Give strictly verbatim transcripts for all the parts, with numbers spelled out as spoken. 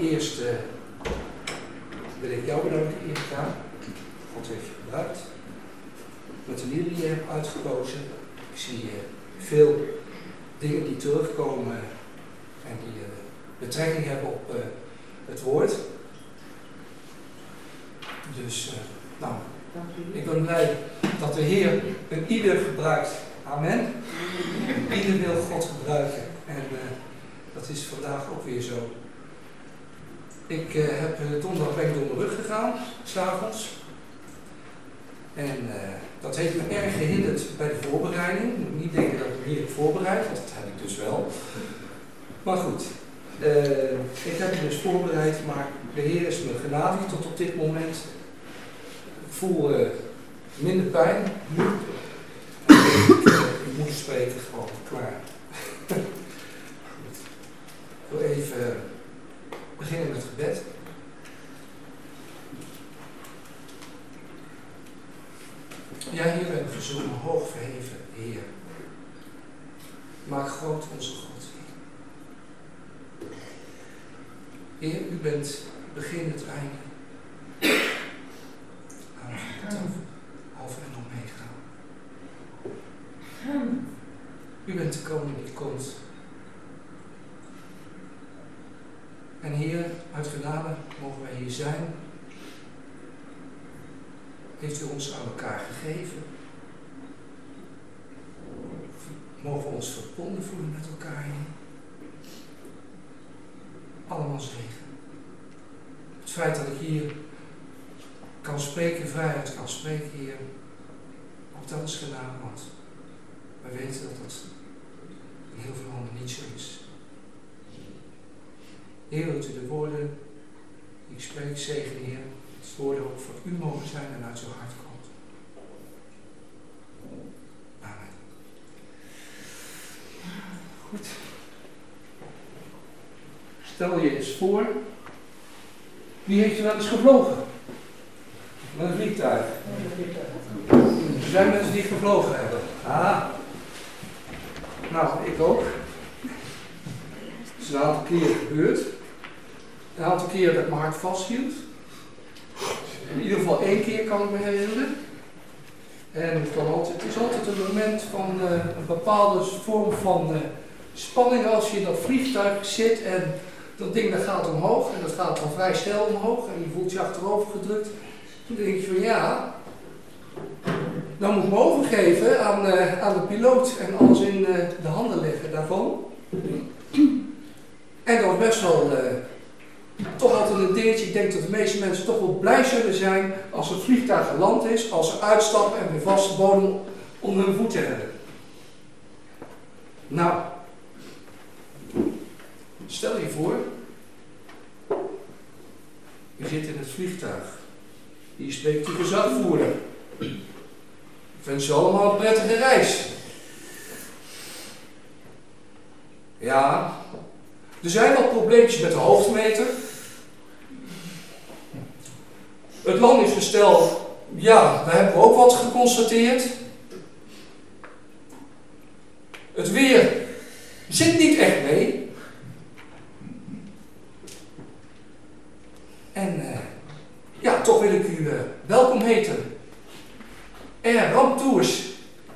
Allereerst uh, wil ik jou bedanken, Erika. God heeft je gebruikt. Met de lieden die je hebt uitgekozen. Ik zie uh, veel dingen die terugkomen en die uh, betrekking hebben op uh, het woord. Dus, uh, nou, ik ben blij dat de Heer een ieder gebruikt. Amen. Ieder wil God gebruiken. En uh, dat is vandaag ook weer zo. Ik uh, heb uh, donderdag ben ik door mijn rug gegaan, 's avonds. En uh, dat heeft me erg gehinderd bij de voorbereiding. Ik moet niet denken dat ik me hier heb voorbereid, want dat heb ik dus wel. Maar goed, uh, ik heb me dus voorbereid, maar de Heer is me genadig tot op dit moment. Ik voel uh, minder pijn nu. En ik, uh, ik moet spreken, gewoon klaar. Ik wil even uh, beginnen met gebed. Ja, Heer, we hebben gezongen, hoog verheven, Heer. Maak groot onze God. Heer, u bent begin het einde. Hou van het af, half en omega. U bent de koning die komt. En Heer, uit genade mogen wij hier zijn. Heeft u ons aan elkaar gegeven? Mogen we ons verbonden voelen met elkaar heen? Allemaal zegen. Het feit dat ik hier kan spreken, vrijheid kan spreken, Heer, ook dat is gedaan, want wij weten dat dat in heel veel landen niet zo is. Heer, wilt u de woorden die ik spreek, zegen, Heer, dat woorden ook voor u mogen zijn en uit uw hart komt. Amen. Goed. Stel je eens voor, wie heeft er wel eens gevlogen? Met een vliegtuig. Er zijn mensen die gevlogen hebben. Ah. Nou, ik ook. Het is een aantal keren gebeurd. Een aantal keren dat ik mijn hart vasthield. In ieder geval één keer kan ik me herinneren. En het, kan altijd, het is altijd een moment van uh, een bepaalde vorm van uh, spanning als je in dat vliegtuig zit en dat ding dat gaat omhoog en dat gaat dan vrij snel omhoog en je voelt je achterover gedrukt. Toen denk je van ja, dan moet ik me overgeven aan, uh, aan de piloot en alles in uh, de handen leggen daarvan. En dat was best wel uh, toch altijd een dingetje. Ik denk dat de meeste mensen toch wel blij zullen zijn als het vliegtuig geland is, als ze uitstappen en weer vaste bodem onder hun voeten hebben. Nou, stel je voor, je zit in het vliegtuig. Hier spreekt de gezagvoerder. Ik wens je allemaal een prettige reis. Ja, er zijn wat probleempjes met de hoogtemeter. Het landingsgestel, ja, daar hebben we ook wat geconstateerd. Het weer zit niet echt mee. En uh, ja, toch wil ik u uh, welkom heten. Air Ramptours.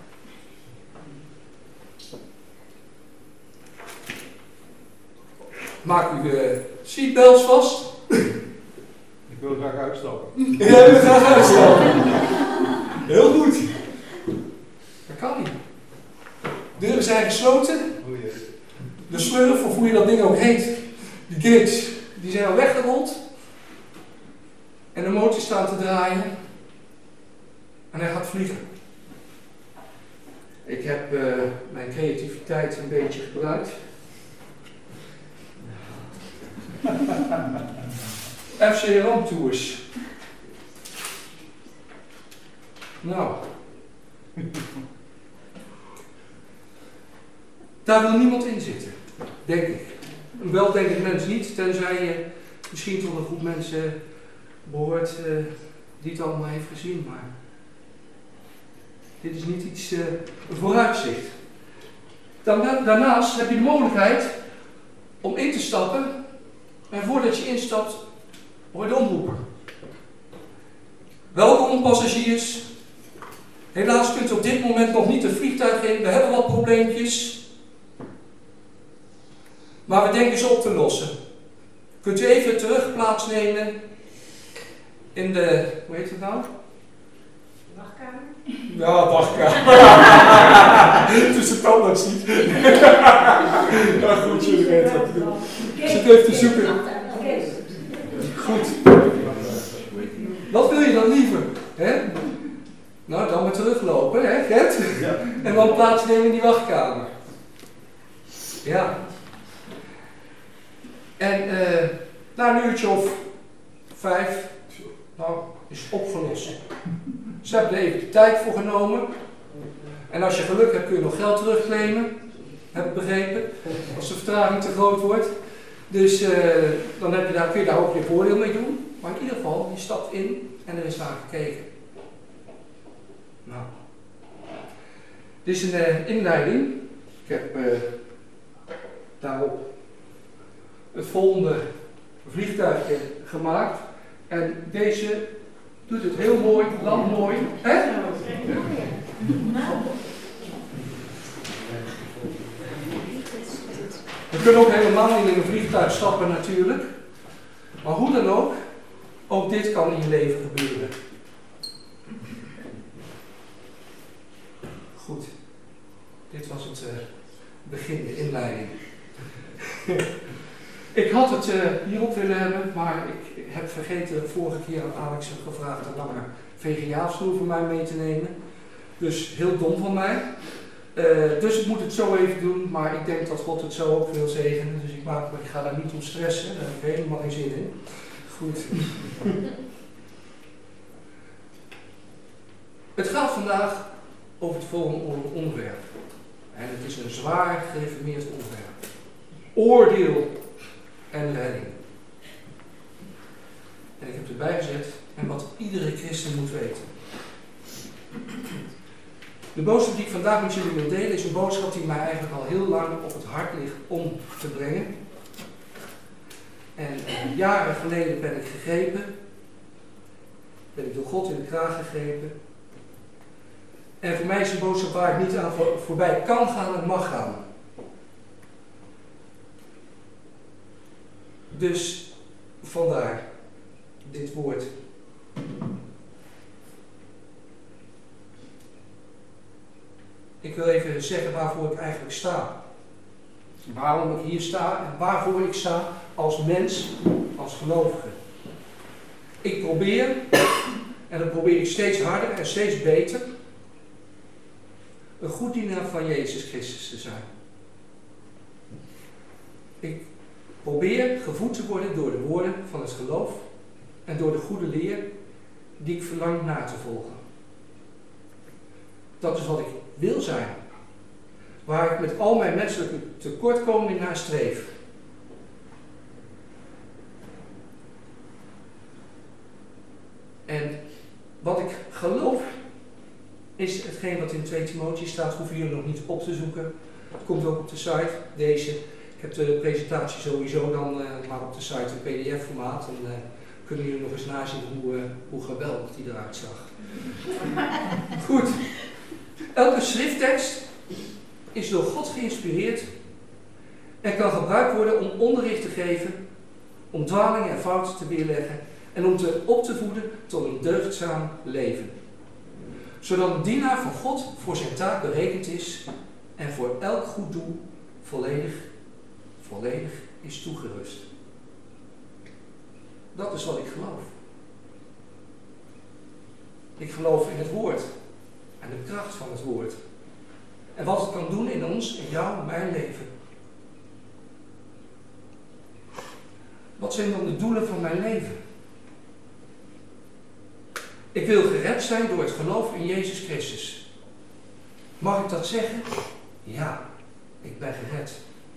Maak uw uh, seatbelts vast. Ik wil graag uitstappen. Jij wil graag uitstappen. Heel goed. Dat kan niet. De deuren zijn gesloten. De slurf, of hoe je dat ding ook heet, die gates, die zijn al weggerold. En de motor staat te draaien. En hij gaat vliegen. Ik heb uh, mijn creativiteit een beetje gebruikt. F C Ramptours. Nou. Daar wil niemand in zitten, denk ik. Een weldenkend mens niet, tenzij je misschien tot een groep mensen behoort uh, die het allemaal heeft gezien. Maar dit is niet iets, uh, een vooruitzicht. Dan, daarnaast heb je de mogelijkheid om in te stappen En voordat je instapt, hoor je de omroeper. Welkom passagiers. Helaas kunt u op dit moment nog niet het vliegtuig in. We hebben wat probleempjes. Maar we denken ze op te lossen. Kunt u even terug plaatsnemen in de, hoe heet het nou? Wachtkamer? Ja, wachtkamer. Tussen tandarts niet. Ja, goed, jullie weten wat ik bedoel. Zit even te zoeken. Goed. Wat wil je dan liever? Hè? Nou, dan maar teruglopen, hè, Gert? Ja. En dan plaatsnemen in die wachtkamer. Ja. En uh, na een uurtje of vijf, nou, is het opgelost. Ze hebben er even de tijd voor genomen. En als je geluk hebt kun je nog geld terugclaimen. Heb ik begrepen. Als de vertraging te groot wordt. Dus uh, dan heb je daar, kun je daar ook je voordeel mee doen. Maar in ieder geval, je stapt in en er is naar gekeken. Nou. Dit is een uh, inleiding. Ik heb uh, daarop het volgende vliegtuigje gemaakt. En deze doet het heel mooi, land mooi. Hè? We kunnen ook helemaal niet in een vliegtuig stappen natuurlijk. Maar hoe dan ook, ook dit kan in je leven gebeuren. Goed. Dit was het uh, begin, de inleiding. Ik had het uh, hierop willen hebben, maar ik heb vergeten vorige keer aan Alex gevraagd een langer V G A-stoel voor mij mee te nemen. Dus heel dom van mij. Uh, dus ik moet het zo even doen, maar ik denk dat God het zo ook wil zegenen. Dus ik, maak, ik ga daar niet om stressen, daar heb ik helemaal geen zin in. Goed. Het gaat vandaag over het volgende onderwerp. En het is een zwaar gereformeerd onderwerp. Oordeel en leiding. En ik heb erbij gezet en wat iedere christen moet weten. De boodschap die ik vandaag met jullie wil delen is een boodschap die mij eigenlijk al heel lang op het hart ligt om te brengen. En eh, jaren geleden ben ik gegrepen. Ben ik door God in de kraag gegrepen. En voor mij is een boodschap waar ik niet aan voor, voorbij kan gaan en mag gaan. Dus vandaar dit woord. Ik wil even zeggen waarvoor ik eigenlijk sta. Waarom ik hier sta en waarvoor ik sta als mens, als gelovige. Ik probeer, en dat probeer ik steeds harder en steeds beter, een goed dienaar van Jezus Christus te zijn. Ik probeer gevoed te worden door de woorden van het geloof en door de goede leer die ik verlang na te volgen. Dat is wat ik wil zijn. Waar ik met al mijn menselijke tekortkomingen naar streef. En wat ik geloof is hetgeen wat in twee Timotheüs staat, hoeven jullie nog niet op te zoeken. Het komt ook op de site, deze. Ik heb de presentatie sowieso dan uh, maar op de site in P D F-formaat. En uh, kunnen jullie nog eens nazien hoe, uh, hoe geweldig die eruit zag. Goed. Elke schrifttekst is door God geïnspireerd en kan gebruikt worden om onderricht te geven, om dwalingen en fouten te weerleggen en om te op te voeden tot een deugdzaam leven. Zodat een dienaar van God voor zijn taak berekend is en voor elk goed doel volledig, volledig is toegerust. Dat is wat ik geloof. Ik geloof in het woord en de kracht van het woord. En wat het kan doen in ons, in jou, in mijn leven. Wat zijn dan de doelen van mijn leven? Ik wil gered zijn door het geloof in Jezus Christus. Mag ik dat zeggen? Ja, ik ben gered.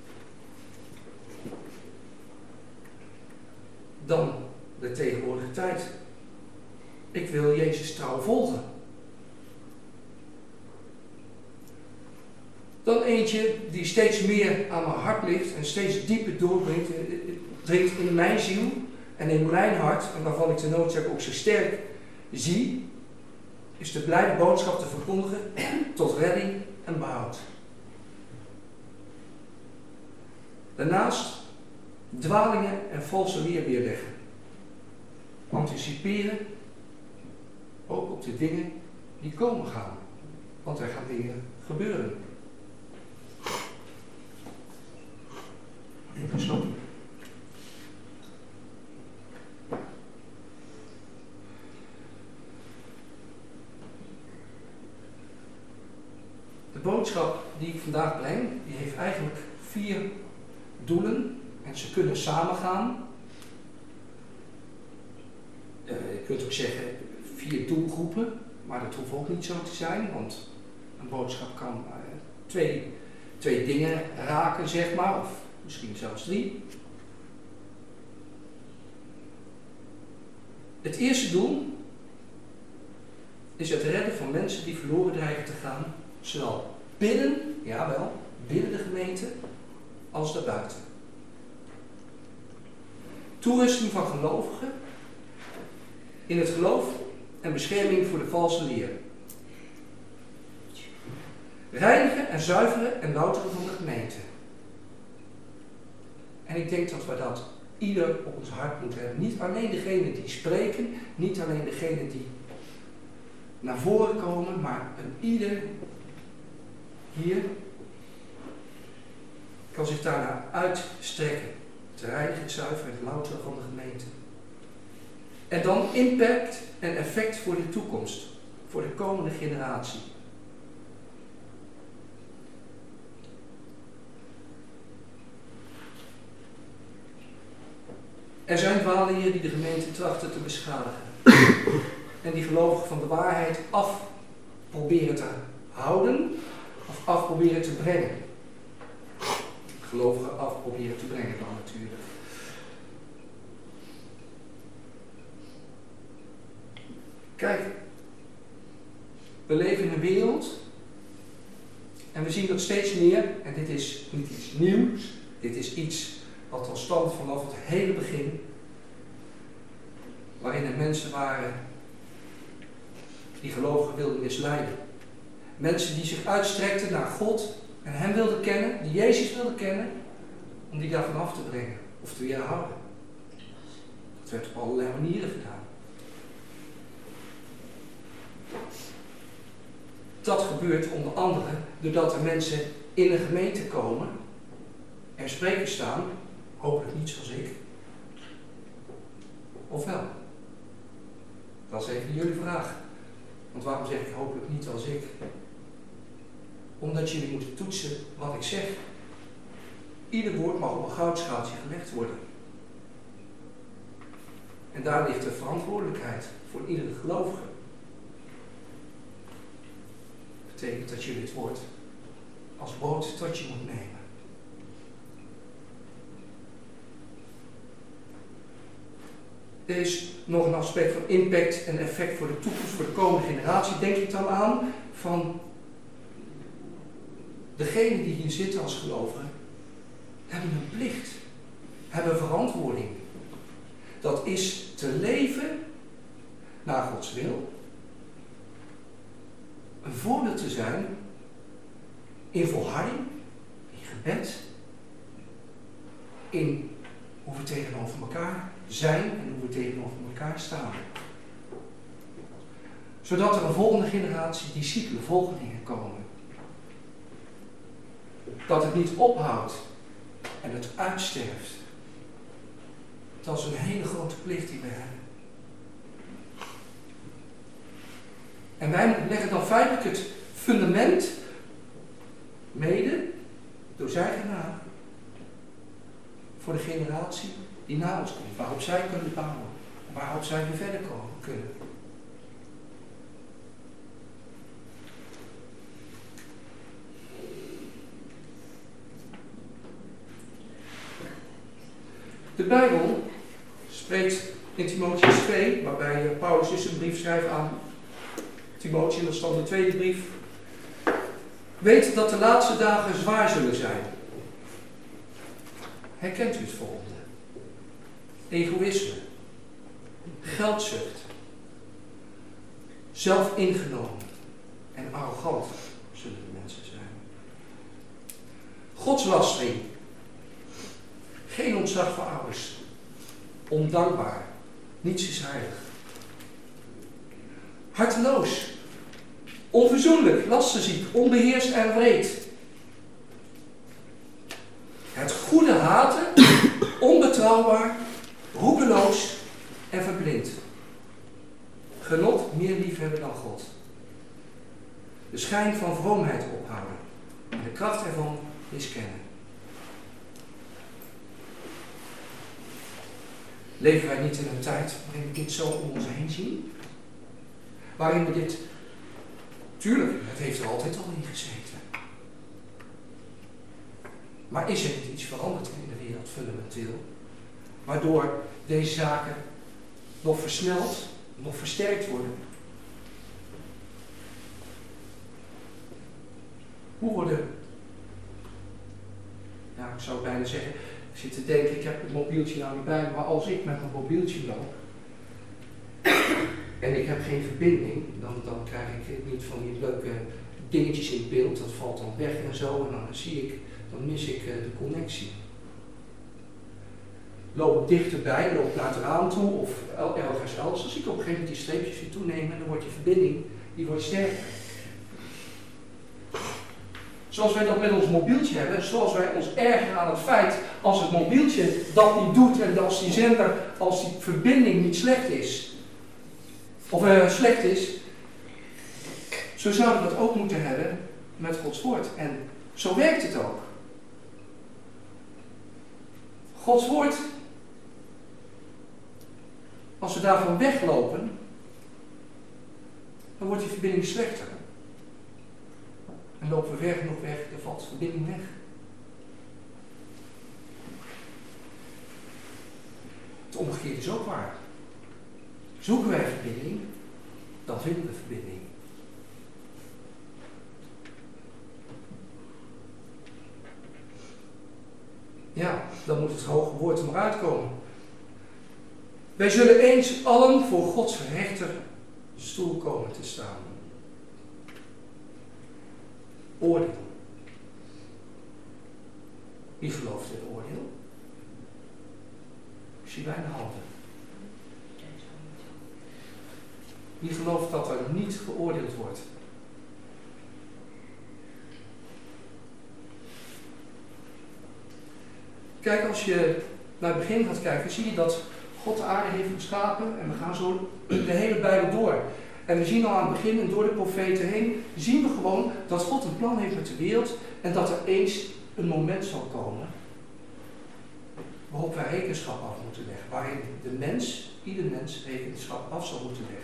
Dan de tegenwoordige tijd. Ik wil Jezus trouw volgen. Dan eentje die steeds meer aan mijn hart ligt en steeds dieper doorbrengt, dringt in mijn ziel en in mijn hart, en waarvan ik de noodzaak ook zo sterk zie, is de blijde boodschap te verkondigen tot redding en behoud. Daarnaast dwalingen en valse leer weerleggen. Anticiperen, ook op de dingen die komen gaan. Want er gaan dingen gebeuren. Even stoppen. De boodschap die ik vandaag breng, die heeft eigenlijk vier doelen en ze kunnen samengaan. Uh, je kunt ook zeggen vier doelgroepen, maar dat hoeft ook niet zo te zijn, want een boodschap kan uh, twee, twee dingen raken, zeg maar, of misschien zelfs drie. Het eerste doel is het redden van mensen die verloren dreigen te gaan, zowel binnen, jawel, binnen de gemeente, als daarbuiten. Toerusting van gelovigen in het geloof en bescherming voor de valse leer. Reinigen en zuiveren en louteren van de gemeente. En ik denk dat we dat ieder op ons hart moeten hebben. Niet alleen degenen die spreken, niet alleen degenen die naar voren komen, maar een ieder hier kan zich daarnaar uitstrekken. Het reinigen, het zuiveren en het louteren van de gemeente. En dan impact en effect voor de toekomst, voor de komende generatie. Er zijn dwalingen die de gemeente trachten te beschadigen. En die gelovigen van de waarheid af proberen te houden, of af proberen te brengen. Gelovigen af proberen te brengen dan natuurlijk. Kijk, we leven in een wereld en we zien dat steeds meer, en dit is niet iets nieuws, dit is iets wat al stamt vanaf het hele begin, waarin er mensen waren die gelovigen wilden misleiden. Mensen die zich uitstrekten naar God en hem wilden kennen, die Jezus wilden kennen, om die daarvan af te brengen of te weerhouden. Dat werd op allerlei manieren gedaan. Dat gebeurt onder andere doordat er mensen in een gemeente komen, er sprekers staan, hopelijk niet zoals ik. Of wel? Dat is even jullie vraag. Want waarom zeg ik hopelijk niet als ik? Omdat jullie moeten toetsen wat ik zeg. Ieder woord mag op een goudschaaltje gelegd worden. En daar ligt de verantwoordelijkheid voor iedere gelovige. Dat betekent dat jullie het woord als boot tot je moet nemen. Er is nog een aspect van impact en effect voor de toekomst, voor de komende generatie. Denk ik dan aan van degenen die hier zitten als gelovigen, hebben een plicht, hebben verantwoording. Dat is te leven naar Gods wil, een voorbeeld te zijn in volharding, in gebed, in hoe we tegenover elkaar zijn en hoe we tegenover elkaar staan. Zodat er een volgende generatie discipelen, volgelingen komen. Dat het niet ophoudt en het uitsterft. Dat is een hele grote plicht die we hebben. En wij leggen dan feitelijk het fundament mede door zijn genade voor de generatie die na ons komt, waarop zij kunnen bouwen, waarop zij weer verder komen kunnen. De Bijbel spreekt in Timotheüs twee, waarbij Paulus dus een brief schrijft aan Timotheüs, en dat is dan de tweede brief Weet dat de laatste dagen zwaar zullen zijn. Herkent u het volgende? Egoïsme, geldzucht, zelfingenomen en arrogant zullen de mensen zijn. Godslastering, geen ontzag voor ouders, ondankbaar, niets is heilig. Harteloos, onverzoenlijk, lasterziek, onbeheerst en wreed. Het goede haten, onbetrouwbaar, roekeloos en verblind. Genot meer liefhebben dan God. De schijn van vroomheid ophouden en de kracht ervan miskennen. Leven wij niet in een tijd waarin we dit zo om ons heen zien? Waarin we dit... Tuurlijk, het heeft er altijd al in gezeten. Maar is er niet iets veranderd in de wereld fundamenteel? Waardoor deze zaken nog versneld, nog versterkt worden? Hoe worden... Ja, ik zou bijna zeggen... Ik zit te denken, ik heb het mobieltje nou niet bij me, maar als ik met mijn mobieltje loop en ik heb geen verbinding, dan, dan krijg ik niet van die leuke dingetjes in beeld, dat valt dan weg en zo, en dan zie ik, dan mis ik uh, de connectie. Loop ik dichterbij, loop naar het raam toe of ergens else, dan zie ik op een gegeven moment die streepjes weer toenemen en dan wordt je verbinding, die wordt sterker. Zoals wij dat met ons mobieltje hebben, zoals wij ons ergeren aan het feit als het mobieltje dat niet doet en als die zender, als die verbinding niet slecht is, of uh, slecht is, zo zouden we dat ook moeten hebben met Gods woord. En zo werkt het ook. Gods woord, als we daarvan weglopen, dan wordt die verbinding slechter. En lopen we ver genoeg weg, dan valt de verbinding weg. Het omgekeerde is ook waar. Zoeken wij verbinding, dan vinden we verbinding. Ja, dan moet het hoge woord er maar uitkomen. Wij zullen eens allen voor Gods rechterstoel komen te staan. Oordeel. Wie gelooft in oordeel? Ik zie bijna handen. Wie gelooft dat er niet geoordeeld wordt? Kijk, als je naar het begin gaat kijken, zie je dat God de aarde heeft geschapen en we gaan zo de hele Bijbel door. En we zien al aan het begin en door de profeten heen, zien we gewoon dat God een plan heeft met de wereld en dat er eens een moment zal komen waarop wij rekenschap af moeten leggen. Waarin de mens, ieder mens, rekenschap af zal moeten leggen.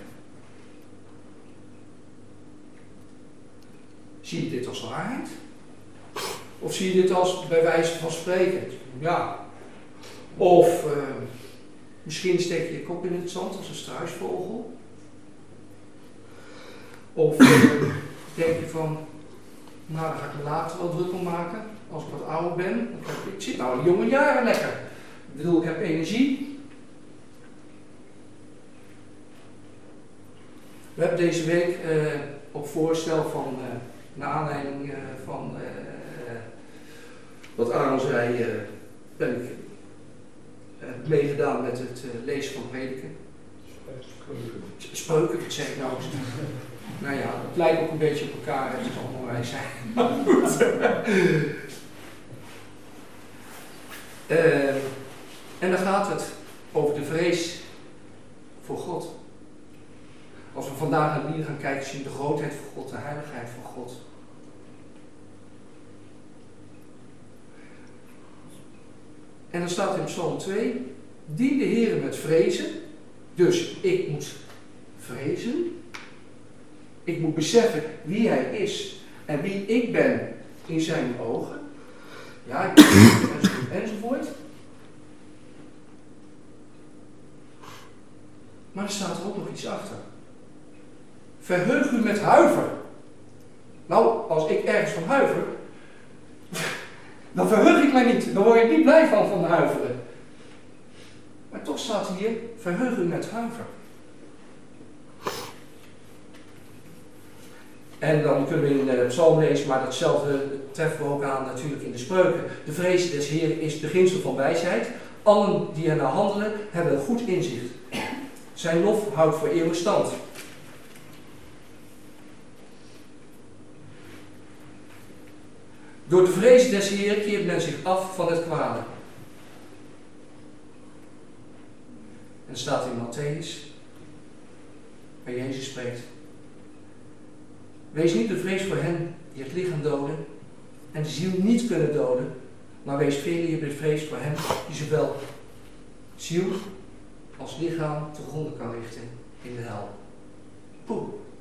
Zie je dit als waarheid? Of zie je dit als bij wijze van spreken? Ja. Of uh, misschien steek je je kop in het zand als een struisvogel. Of uh, denk je van, nou daar ga ik me later wel druk om maken, als ik wat ouder ben. Ik, ik zit nou in jonge jaren lekker. Ik bedoel, ik heb energie. We hebben deze week uh, op voorstel van, uh, naar aanleiding uh, van uh, uh, wat Aaron zei, uh, ben ik uh, meegedaan met het uh, lezen van prediken. Spreuken, wat zeg ik nou? Nou ja, het lijkt ook een beetje op elkaar, het zal allemaal wij zijn. uh, en dan gaat het over de vrees voor God. Als we vandaag naar de lieden gaan kijken, zien we de grootheid van God, de heiligheid van God. En dan staat in Psalm twee, dien de Heer met vrezen. Dus ik moet vrezen. Ik moet beseffen wie Hij is en wie ik ben in zijn ogen. Ja, ik ben enzovoort, enzovoort. Maar er staat er ook nog iets achter. Verheug u met huiver. Nou, als ik ergens van huiver, dan verheug ik mij niet. Dan word ik niet blij van, van huiveren. Maar toch staat hier, verheug u met huiver. En dan kunnen we in de psalm lezen, maar datzelfde treffen we ook aan natuurlijk in de spreuken. De vrees des Heeren is het beginsel van wijsheid. Allen die ernaar handelen, hebben een goed inzicht. Zijn lof houdt voor eeuwig stand. Door de vrees des Heeren keert men zich af van het kwade. En er staat in Matthäus, waar Jezus spreekt. Wees niet bevreesd voor hen die het lichaam doden en de ziel niet kunnen doden, maar wees veel bevreesd voor hen die zowel ziel als lichaam te gronden kan richten in de hel. Poeh.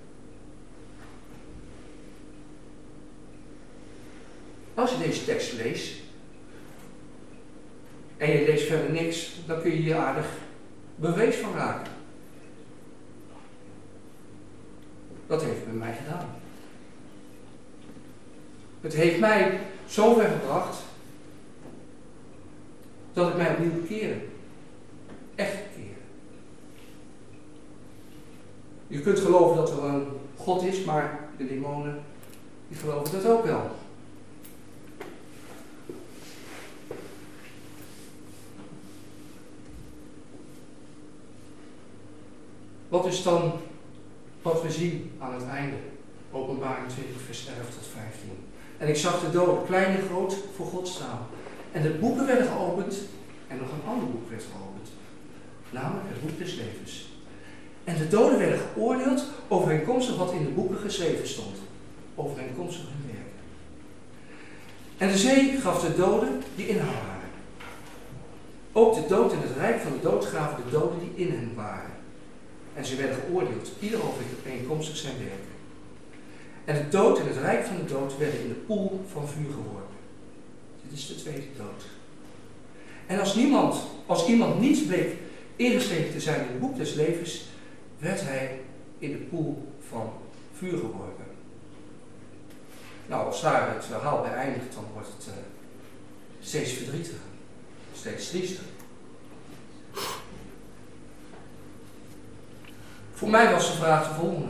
Als je deze tekst leest en je leest verder niks, dan kun je hier aardig bevreesd van raken. Dat heeft het met mij gedaan. Het heeft mij zo ver gebracht dat ik mij opnieuw bekeerde. Echt bekeerde. Je kunt geloven dat er een God is, maar de demonen die geloven dat ook wel. Wat is dan wat we zien aan het einde? Openbaring twintig vers elf tot vijftien. En ik zag de doden, klein en groot, voor God staan. En de boeken werden geopend. En nog een ander boek werd geopend. Namelijk het boek des levens. En de doden werden geoordeeld overeenkomstig wat in de boeken geschreven stond. Overeenkomstig hun werk. En de zee gaf de doden die in haar waren. Ook de dood en het rijk van de dood gaven de doden die in hen waren. En ze werden geoordeeld, ieder overeenkomstig zijn werk. En de dood en het rijk van de dood werden in de poel van vuur geworpen. Dit is de tweede dood. En als niemand, als iemand niet bleek ingeschreven te zijn in het boek des levens, werd hij in de poel van vuur geworpen. Nou, als daar het verhaal bij eindigt, dan wordt het uh, steeds verdrietiger, steeds triester. Voor mij was de vraag de volgende.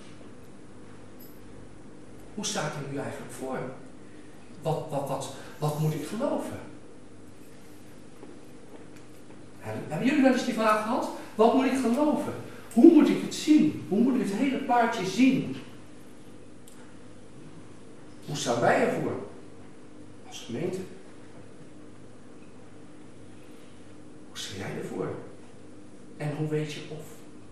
Hoe sta ik er nu eigenlijk voor? Wat, wat, wat, wat moet ik geloven? Hebben jullie wel eens die vraag gehad? Wat moet ik geloven? Hoe moet ik het zien? Hoe moet ik het hele plaatje zien? Hoe staan wij ervoor? Als gemeente. Hoe sta jij ervoor? En hoe weet je of?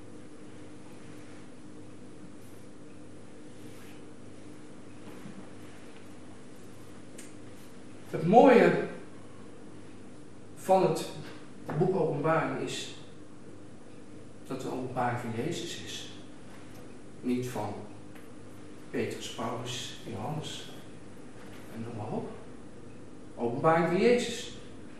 Het mooie van het boek Openbaring is dat de openbaring van Jezus is. Niet van Petrus, Paulus, Johannes en noem maar op. Openbaring van Jezus.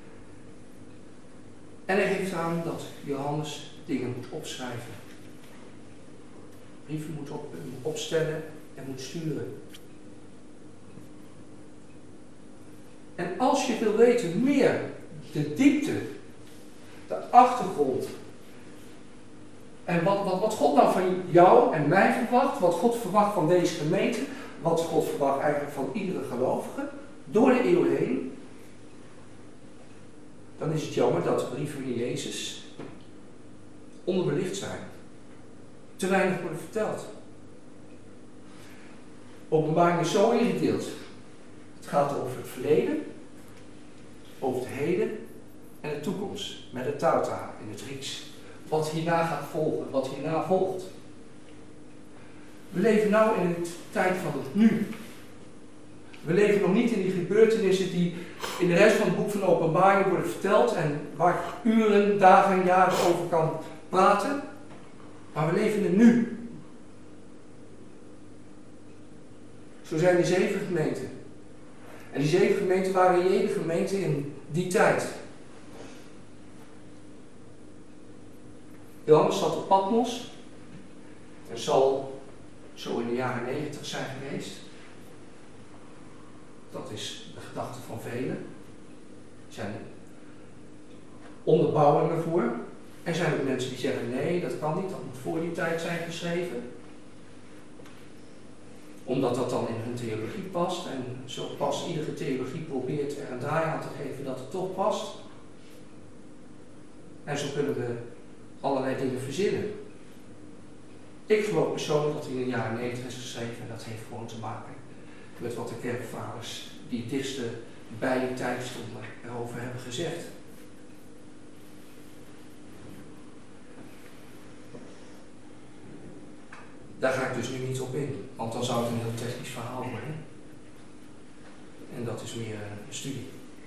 En hij geeft aan dat Johannes dingen moet opschrijven. Brieven moet op, opstellen en moet sturen. En als je wil weten meer de diepte, de achtergrond en wat, wat, wat God nou van jou en mij verwacht, wat God verwacht van deze gemeente, wat God verwacht eigenlijk van iedere gelovige, door de eeuwen heen, dan is het jammer dat de brieven van Jezus onderbelicht zijn. Te weinig worden verteld. Openbaring is zo ingedeeld. Het gaat over het verleden, over het heden en de toekomst. Met de tauta in het Grieks. Wat hierna gaat volgen, wat hierna volgt. We leven nu in de tijd van het nu. We leven nog niet in die gebeurtenissen die in de rest van het boek van de Openbaring worden verteld en waar ik uren, dagen en jaren over kan praten. Maar we leven in het nu. Zo zijn die zeven gemeenten. En die zeven gemeenten waren jede gemeente in die tijd. Johannes zat op Patmos en zal zo in de jaren negentig zijn geweest. Dat is de gedachte van velen. Er zijn onderbouwingen voor. Er zijn ook mensen die zeggen, nee, dat kan niet, dat moet voor die tijd zijn geschreven. Omdat dat dan in hun theologie past. En zo pas iedere theologie probeert er een draai aan te geven dat het toch past. En zo kunnen we allerlei dingen verzinnen. Ik geloof persoonlijk dat hij in de jaren negentig is geschreven. En dat heeft gewoon te maken met wat de kerkvaders die het dichtste bij die tijd stonden erover hebben gezegd. Daar ga ik dus nu niet op in, want dan zou het een heel technisch verhaal worden. En dat is meer een studie.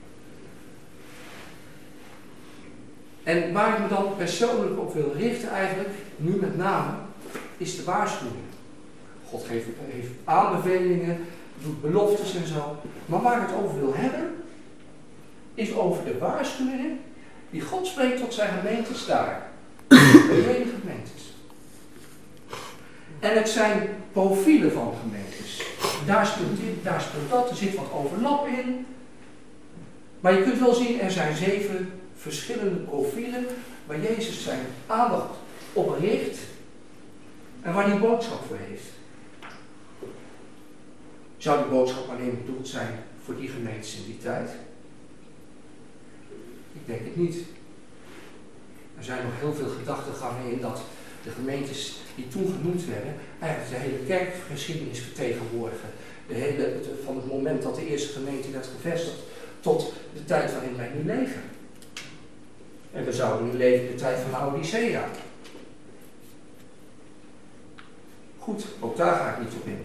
En waar ik me dan persoonlijk op wil richten eigenlijk, nu met name, is de waarschuwing. God geeft, heeft aanbevelingen, doet beloftes en zo. Maar waar ik het over wil hebben, is over de waarschuwingen die God spreekt tot zijn gemeentes daar. De hele gemeentes. En het zijn profielen van gemeentes. Daar speelt dit, daar speelt dat, er zit wat overlap in. Maar je kunt wel zien, er zijn zeven verschillende profielen waar Jezus zijn aandacht op richt en waar hij een boodschap voor heeft. Zou die boodschap alleen bedoeld zijn voor die gemeentes in die tijd? Ik denk het niet. Er zijn nog heel veel gedachtegangen in dat de gemeentes die toen genoemd werden, eigenlijk de hele kerkgeschiedenis vertegenwoordigen. De hele, het, van het moment dat de eerste gemeente werd gevestigd tot de tijd waarin wij nu leven. En we zouden nu leven in de tijd van Laodicea. Goed, ook daar ga ik niet op in.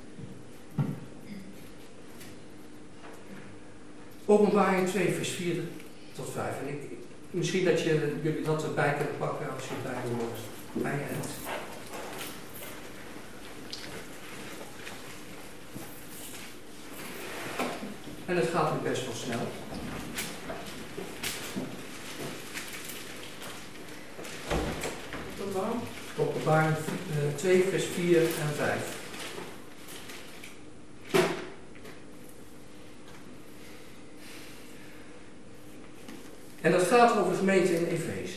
Openbaring twee, vers vier tot vijf. En ik, misschien dat je, jullie dat erbij kunnen pakken als je het bij je, bij je hebt. En het gaat nu best wel snel. Openbaring twee, vers vier en vijf. En dat gaat over de gemeente in Efeze.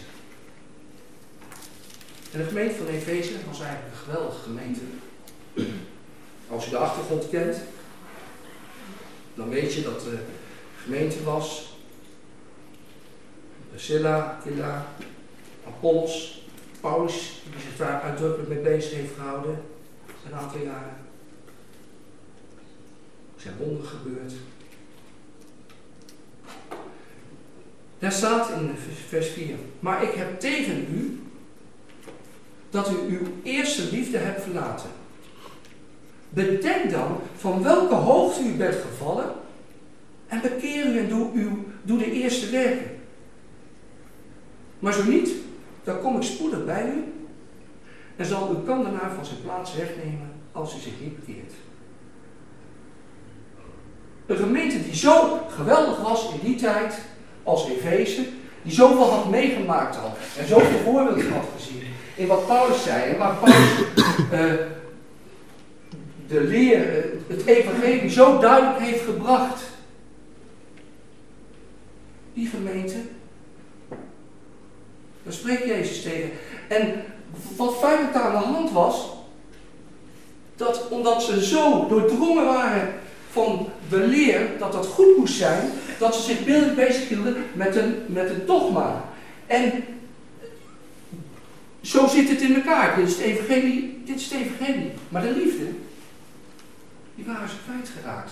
En de gemeente van Efeze was eigenlijk een geweldige gemeente. Als je de achtergrond kent, dan weet je dat de gemeente was Priscilla, Aquila, Apollos, Paulus, die zich daar uitdrukkelijk mee bezig heeft gehouden een aantal jaren. Er zijn wonderen gebeurd. Daar staat in vers vier, maar ik heb tegen u dat u uw eerste liefde hebt verlaten. Bedenk dan van welke hoogte u bent gevallen en bekeer u en doe, uw, doe de eerste werken. Maar zo niet, dan kom ik spoedig bij u en zal uw kandelaar van zijn plaats wegnemen als u zich niet bekeert. Een gemeente die zo geweldig was in die tijd als Efeze, die zoveel had meegemaakt al en zoveel voorbeelden had gezien in wat Paulus zei en waar Paulus uh, de leer, het evangelie zo duidelijk heeft gebracht. Die gemeente, daar spreekt Jezus tegen. En wat feitelijk aan de hand was, dat omdat ze zo doordrongen waren van de leer, dat dat goed moest zijn, dat ze zich beeldelijk bezig hielden met een, met een dogma. En zo zit het in elkaar. Dit is het evangelie, dit is het evangelie. Maar de liefde, die waren ze kwijtgeraakt.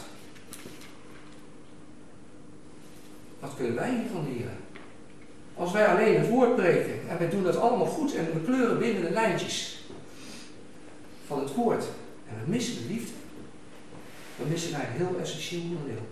Wat kunnen wij hiervan leren? Als wij alleen het woord preken en wij doen dat allemaal goed en we kleuren binnen de lijntjes van het woord en we missen de liefde, dan missen wij een heel essentieel onderdeel.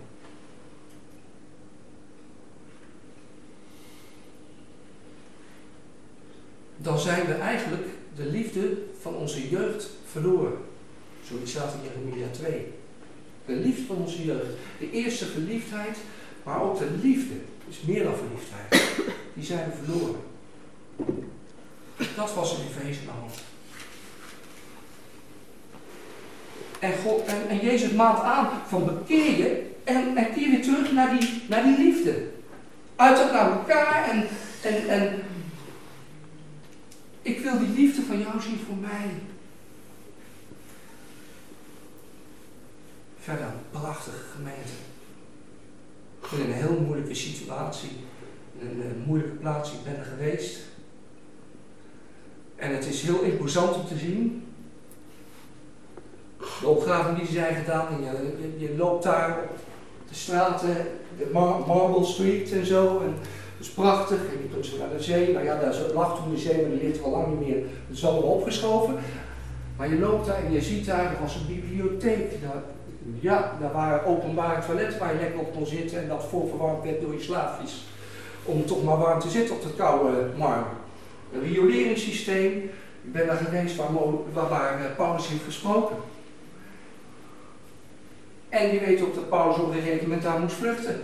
Dan zijn we eigenlijk de liefde van onze jeugd verloren. Zoiets staat in Jeremia twee. De liefde van onze jeugd. De eerste verliefdheid, maar ook de liefde, is meer dan verliefdheid. Die zijn we verloren. Dat was in Efeze aan de hand. En, God, en, en Jezus maakt aan van bekeer je En, en keer weer terug naar die, naar die liefde. Uiteraard naar elkaar en, en, en ik wil die liefde van jou zien voor mij. Verder een prachtige gemeente. In een heel moeilijke situatie, in een, een moeilijke plaats, ik ben er geweest. En het is heel imposant om te zien. De opgaven die zijn gedaan, en je, je, je loopt daar op de straten, de Mar- Marble Street en zo. En het is prachtig. En je kunt zo naar de zee. Nou ja, daar lag toen de zee, maar die ligt er al lang niet meer. Het is allemaal opgeschoven. Maar je loopt daar en je ziet daar, er was een bibliotheek. Daar, ja, daar waren openbare toiletten waar je lekker op kon zitten en dat voorverwarmd werd door je slaafjes. Om toch maar warm te zitten op dat koude marmer. Een rioleringssysteem. Ik ben daar geweest waar, waar, waar Paulus heeft gesproken. En je weet ook dat Paulus op een gegeven moment daar moest vluchten.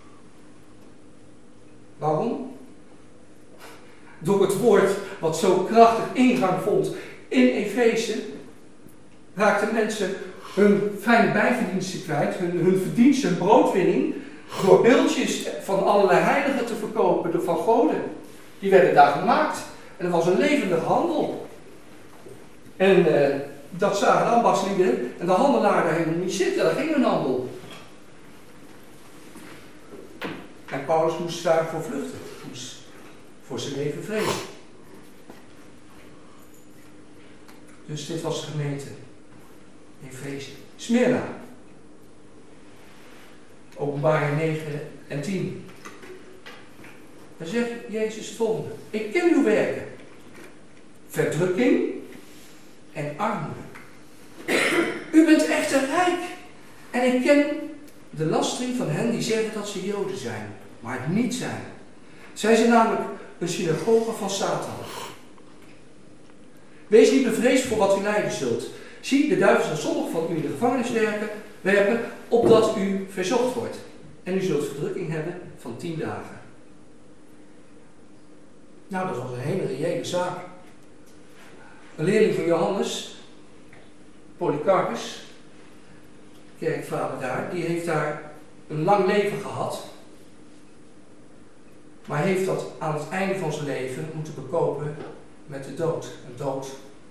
Waarom? Door het woord wat zo krachtig ingang vond in Efeze, raakten mensen hun fijne bijverdiensten kwijt, hun, hun verdiensten, hun broodwinning, door beeldjes van allerlei heiligen te verkopen, van goden. Die werden daar gemaakt. En er was een levendige handel. En uh, dat zagen de ambachtslieden en de handelaren daar helemaal niet zitten. Daar ging een handel. En Paulus moest daarvoor vluchten. Moest voor zijn leven vrezen. Dus dit was de gemeente. Efeze. Smyrna. Openbaring negen en tien. Dan zegt Jezus het volgende. Ik ken uw werken. Verdrukking en armoede. U bent echter rijk. En ik ken de lastering van hen die zeggen dat ze Joden zijn, maar het niet zijn. Zij zijn namelijk een synagoge van Satan. Wees niet bevreesd voor wat u lijden zult. Zie, de duivel zal sommigen van u in de gevangenis werken, werpen, opdat u verzocht wordt. En u zult verdrukking hebben van tien dagen. Nou, dat was een hele reële zaak. Een leerling van Johannes, Polycarpus, kerkvader daar, die heeft daar een lang leven gehad. Maar heeft dat aan het einde van zijn leven moeten bekopen met de dood. Een dood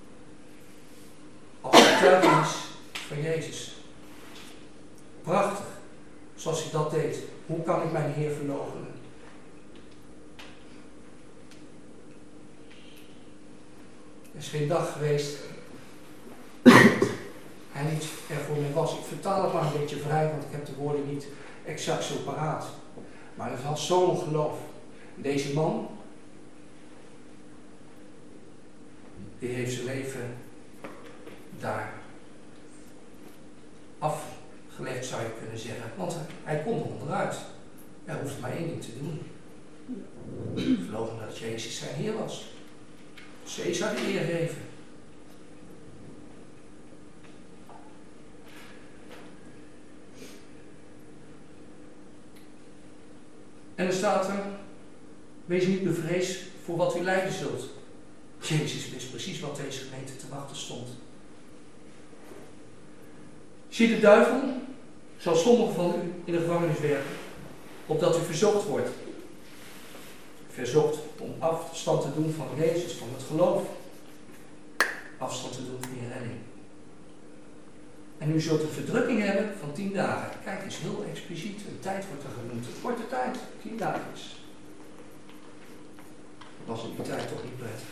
als getuigenis van Jezus. Prachtig, zoals hij dat deed. Hoe kan ik mijn Heer verloochenen? Er is geen dag geweest hij niet er voor mij was. Ik vertaal het maar een beetje vrij, want ik heb de woorden niet exact zo paraat. Maar het was zo'n geloof. Deze man, die heeft zijn leven daar afgelegd, zou je kunnen zeggen. Want hij kon er onderuit. Hij hoefde maar één ding te doen. Geloven dat Jezus zijn Heer was. Caesar de eer geven. En er staat er, wees niet bevreesd voor wat u lijden zult. Jezus wist precies wat deze gemeente te wachten stond. Zie, de duivel zal sommigen van u in de gevangenis werpen, opdat u verzocht wordt. Verzocht om afstand te doen van Jezus, van het geloof. Afstand te doen van je redding. En u zult een verdrukking hebben van tien dagen. Kijk, het is heel expliciet. Een tijd wordt er genoemd. Een korte tijd. Tien dagen is. Dat was in die tijd toch niet prettig.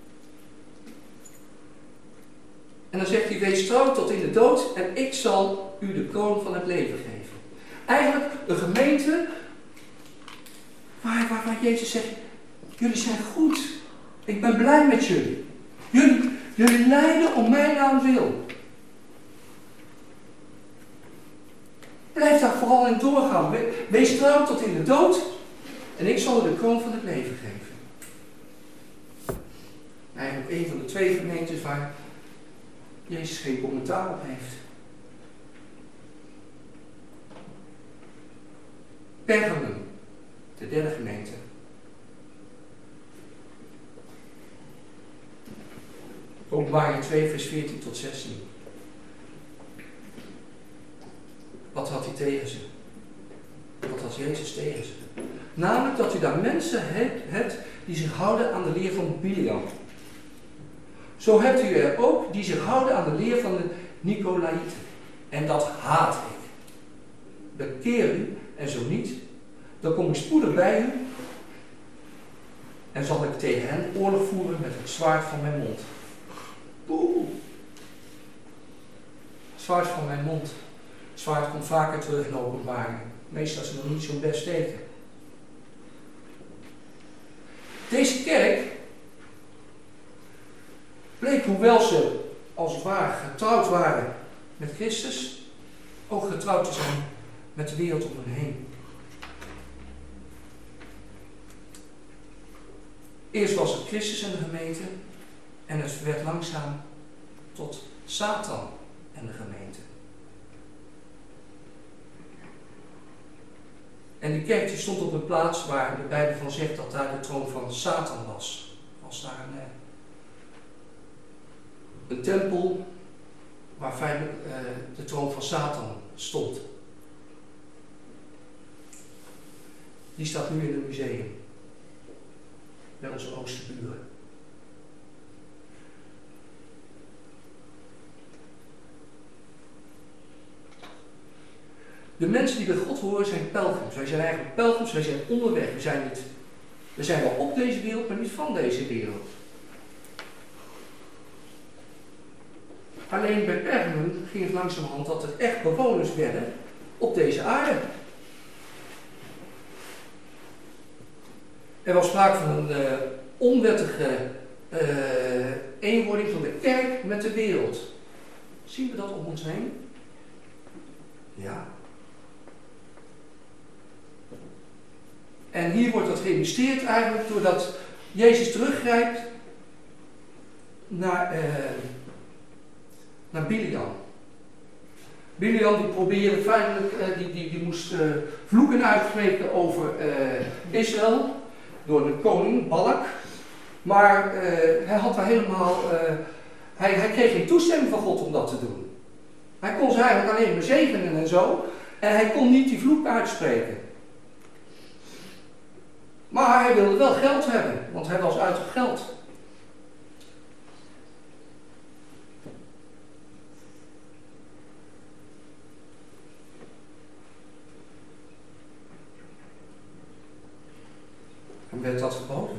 En dan zegt hij, wees trouw tot in de dood en ik zal u de kroon van het leven geven. Eigenlijk een gemeente waar, waar, waar Jezus zegt, jullie zijn goed. Ik ben blij met jullie. Jullie, jullie lijden om mijn naam wil. Blijf daar vooral in doorgaan. Wees trouw tot in de dood en ik zal u de kroon van het leven geven. Eigenlijk een van de twee gemeentes waar Jezus geen commentaar op heeft. Pergamum, de derde gemeente. Openbaring twee, vers veertien tot zestien. Wat had hij tegen ze? als Jezus tegen ze. Namelijk dat u daar mensen hebt, hebt die zich houden aan de leer van Biliam. Zo hebt u er ook die zich houden aan de leer van de Nicolaïten. En dat haat ik. Bekeer u, en zo niet, dan kom ik spoedig bij u en zal ik tegen hen oorlog voeren met het zwaard van mijn mond. Boe. Het zwaard van mijn mond. Het zwaard komt vaker terug in Openbaring. Meestal is het nog niet zo'n best teken. Deze kerk bleek, hoewel ze als het ware getrouwd waren met Christus, ook getrouwd te zijn met de wereld om hen heen. Eerst was het Christus en de gemeente en het werd langzaam tot Satan en de gemeente. En die kerk die stond op een plaats waar de Bijbel van zegt dat daar de troon van Satan was. Was daar een, een tempel waar feitelijk uh, de troon van Satan stond. Die staat nu in het museum. Bij onze oosterburen. De mensen die bij God horen zijn pelgrims. Wij zijn eigenlijk pelgrims, wij zijn onderweg. We zijn, niet, we zijn wel op deze wereld, maar niet van deze wereld. Alleen bij Pergamum ging het langzamerhand dat er echt bewoners werden op deze aarde. Er was sprake van een uh, onwettige uh, eenwording van de kerk met de wereld. Zien we dat om ons heen? Ja. En hier wordt dat geïllustreerd eigenlijk doordat Jezus teruggrijpt naar, uh, naar Biliam. Biliam die probeerde feitelijk, uh, die, die, die moest uh, vloeken uitspreken over uh, Israël. Door de koning, Balak. Maar uh, hij had daar helemaal... Uh, hij, hij kreeg geen toestemming van God om dat te doen. Hij kon ze eigenlijk alleen maar zegenen en zo. En hij kon niet die vloek uitspreken. Maar hij wilde wel geld hebben. Want hij was uit op geld. En werd dat geboden.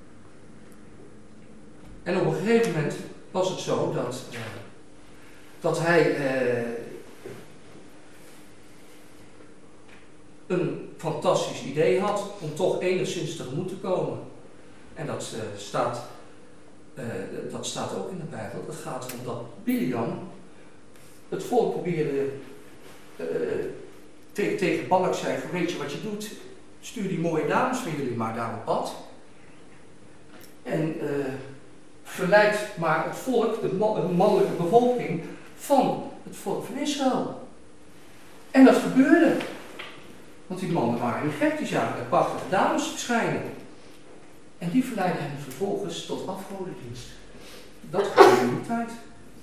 En op een gegeven moment was het zo dat, uh, dat hij uh, een fantastisch idee had om toch enigszins tegemoet te komen. En dat, uh, staat, uh, dat staat ook in de Bijbel. Het gaat om dat Biliam het volk probeerde uh, tegen, tegen Balak zei, weet je wat je doet? Stuur die mooie dames van jullie maar daar op pad. En uh, verleid maar het volk, de, man, de mannelijke bevolking, van het volk van Israël. En dat gebeurde. Want die mannen waren niet gek, die zagen de prachtige dames verschijnen. En die verleidden hen vervolgens tot afgodendienst. Dat gebeurde in die tijd.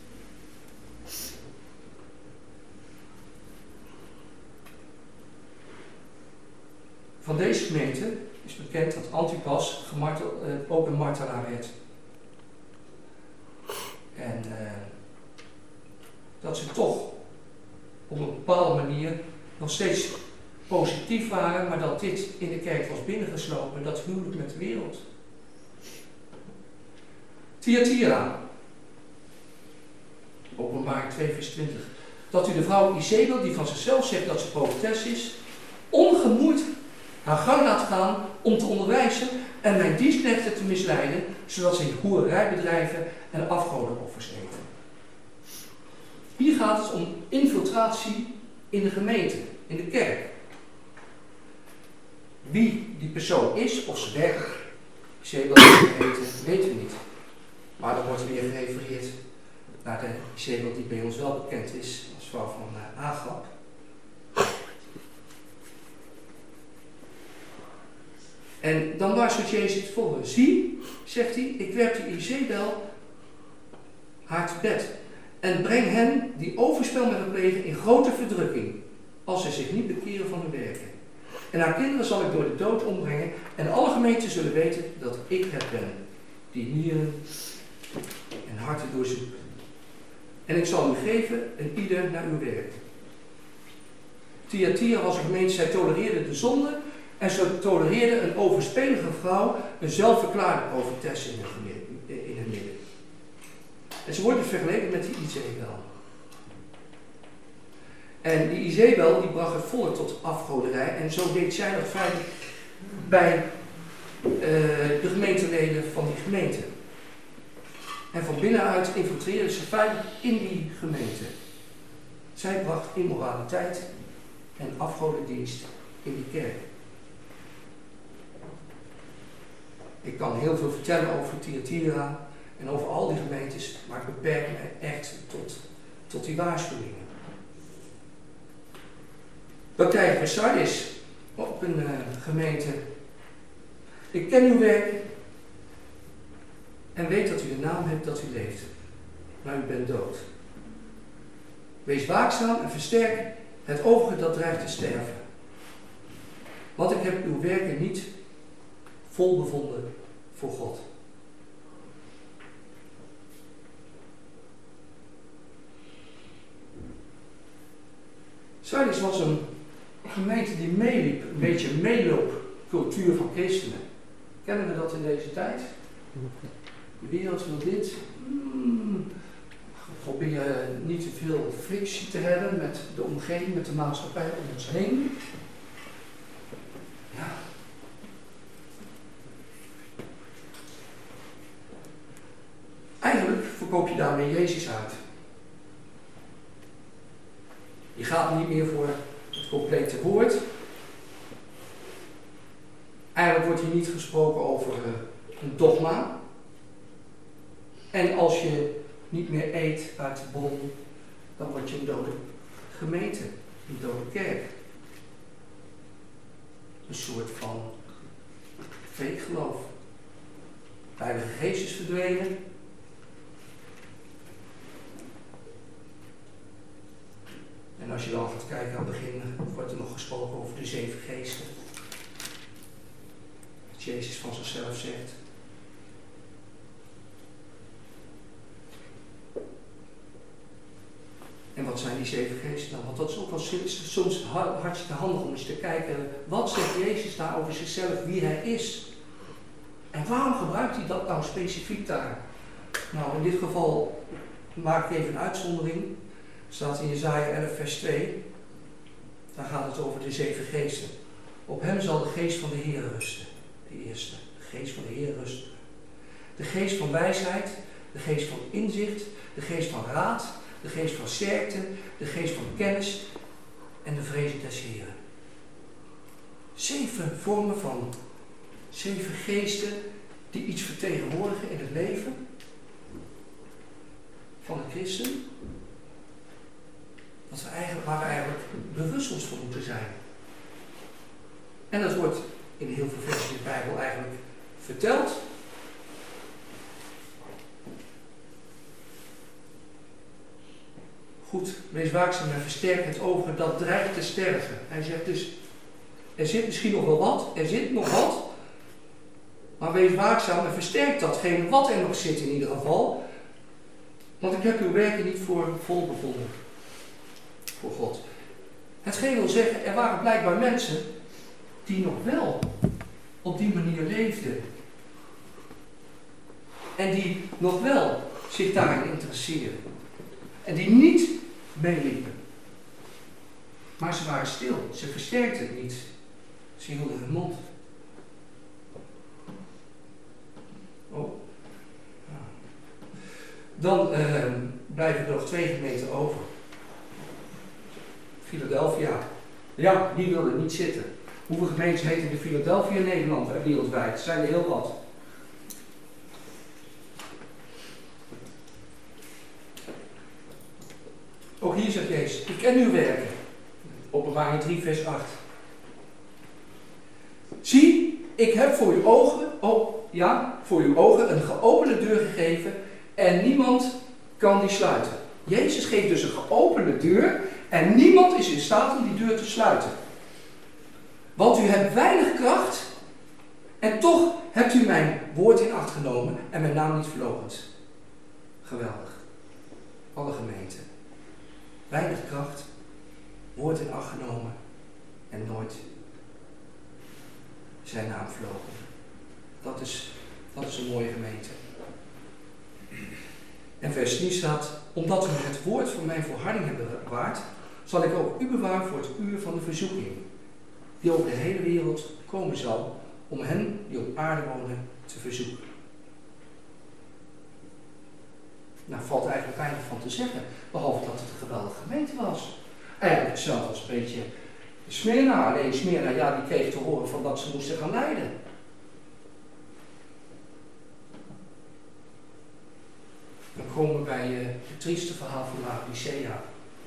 Van deze gemeente is bekend dat Antipas gemarteld, uh, ook een martelaar werd. En uh, dat ze toch op een bepaalde manier nog steeds positief waren, maar dat dit in de kerk was binnengeslopen, dat huwelijk met de wereld. Thyatira, Openbaring twee vers twintig. Dat u de vrouw Izebel, die van zichzelf zegt dat ze profetes is, ongemoeid haar gang laat gaan om te onderwijzen en mijn dienstknechten te misleiden, zodat ze hoererij bedrijven en afgodenoffers eten. Hier gaat het om infiltratie in de gemeente, in de kerk. Wie die persoon is, of ze werkelijk Izebel eten, weten we niet. Maar dan wordt er weer gerefereerd naar de Izebel die bij ons wel bekend is als vrouw van uh, Agab. En dan waarschuwt Jezus het volgende. Zie, zegt hij, ik werp die Izebel haar te bed. En breng hen die overspel met me plegen in grote verdrukking, als zij zich niet bekeren van hun werken. En haar kinderen zal ik door de dood ombrengen. En alle gemeenten zullen weten dat ik het ben. Die nieren en harten doorzoekt. En ik zal u geven, en ieder naar uw werk. Thyatira was een gemeente, zij tolereerde de zonde. En ze tolereerde een overspelige vrouw, een zelfverklaarde profetesse in het, in het midden. En ze wordt dus vergeleken met die Izebel. En die Izebel die bracht het volk tot afgoderij. En zo deed zij dat feitelijk bij uh, de gemeenteleden van die gemeente. En van binnenuit infiltreerde ze feitelijk in die gemeente. Zij bracht immoraliteit en afgodendienst in die kerk. Ik kan heel veel vertellen over Thyatira en over al die gemeentes, maar ik beperk me echt tot, tot die waarschuwingen. Dan krijgen we Sardis, ook een uh, gemeente. Ik ken uw werk en weet dat u de naam hebt dat u leeft, maar u bent dood. Wees waakzaam en versterk het overige dat dreigt te sterven. Want ik heb uw werken niet vol bevonden voor God. Sardis was een gemeente die meeliep, een beetje meeloopcultuur van christenen. Kennen we dat in deze tijd? De wereld wil dit. Hmm. Probeer niet te veel frictie te hebben met de omgeving, met de maatschappij om ons heen. Ja. Eigenlijk verkoop je daarmee Jezus uit. Je gaat niet meer voor het complete woord. Eigenlijk wordt hier niet gesproken over een dogma. En als je niet meer eet uit de bron, dan word je een dode gemeente, een dode kerk. Een soort van fake geloof. De Heilige Geest is verdwenen. En als je dan gaat kijken aan het begin, wordt er nog gesproken over de zeven geesten. Dat Jezus van zichzelf zegt. En wat zijn die zeven geesten dan? Want dat is ook wel soms hartstikke handig om eens te kijken. Wat zegt Jezus daar over zichzelf, wie hij is? En waarom gebruikt hij dat nou specifiek daar? Nou, in dit geval maak ik even een uitzondering. Staat in Jesaja elf vers twee. Daar gaat het over de zeven geesten. Op hem zal de geest van de Heer rusten. De eerste. De geest van de Heer rusten. De geest van wijsheid. De geest van inzicht. De geest van raad. De geest van sterkte. De geest van kennis. En de vrees des Heeren. Zeven vormen van zeven geesten die iets vertegenwoordigen in het leven van de christen. Dat we eigenlijk, waar we eigenlijk bewust ons van moeten zijn. En dat wordt in heel veel versen in de Bijbel eigenlijk verteld. Goed, wees waakzaam en versterk het ogen dat dreigt te sterven. Hij zegt dus, er zit misschien nog wel wat, er zit nog wat. Maar wees waakzaam en versterk datgene wat er nog zit in ieder geval. Want ik heb uw werken niet voor vol bevonden. Voor God. Hetgeen wil zeggen, er waren blijkbaar mensen die nog wel op die manier leefden. En die nog wel zich daarin interesseren. En die niet meeliepen. Maar ze waren stil. Ze versterkten het niet. Ze hielden hun mond. Oh. Dan uh, blijven er nog twee gemeenten over. Philadelphia. Ja, die wilden niet zitten. Hoeveel gemeentes heten de Philadelphia in Nederland en wereldwijd? Er zijn er heel wat. Ook hier zegt Jezus, ik ken uw werken. Openbaring drie vers acht. Zie, ik heb voor uw ogen, oh ja, voor uw ogen een geopende deur gegeven en niemand kan die sluiten. Jezus geeft dus een geopende deur en niemand is in staat om die deur te sluiten. Want u hebt weinig kracht en toch hebt u mijn woord in acht genomen en mijn naam niet verloochend. Geweldig. Alle gemeenten. Weinig kracht, woord in acht genomen en nooit zijn naam verloochend. Dat is, dat is een mooie gemeente. En vers tien staat, omdat u het woord van mijn volharding hebben bewaard, zal ik ook u bewaren voor het uur van de verzoeking, die over de hele wereld komen zal, om hen die op aarde wonen te verzoeken. Nou, valt eigenlijk weinig van te zeggen, behalve dat het een geweldige gemeente was. Eigenlijk hetzelfde als een beetje Smyrna, alleen Smyrna, ja, die kreeg te horen van dat ze moesten gaan lijden. Dan komen we bij uh, het trieste verhaal van Laodicea.